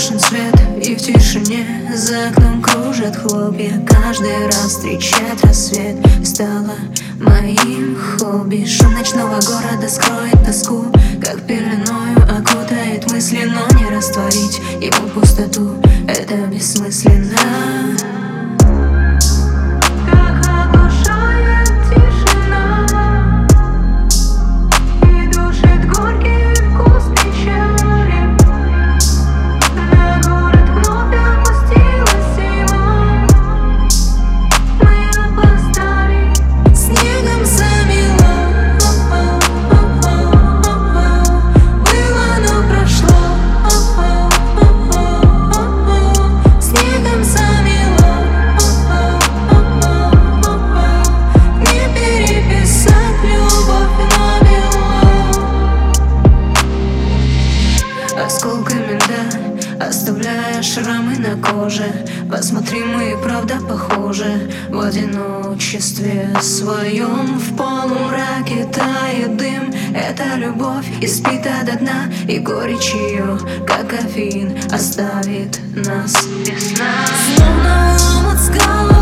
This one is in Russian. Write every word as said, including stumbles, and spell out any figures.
Погашен свет, и в тишине за окном кружат хлопья. Каждый раз встречать рассвет стало моим хобби. Шум ночного города скроет тоску, как пеленою окутает мысли, но не растворить его пустоту — это бессмысленно. Осколками льда, оставляя шрамы на коже. Посмотри, мы и правда похожи. В одиночестве своем, в полумраке тает дым. Это любовь испита до дна, и горечь ее, как кофеин, оставит нас без сна. Словно омут скалы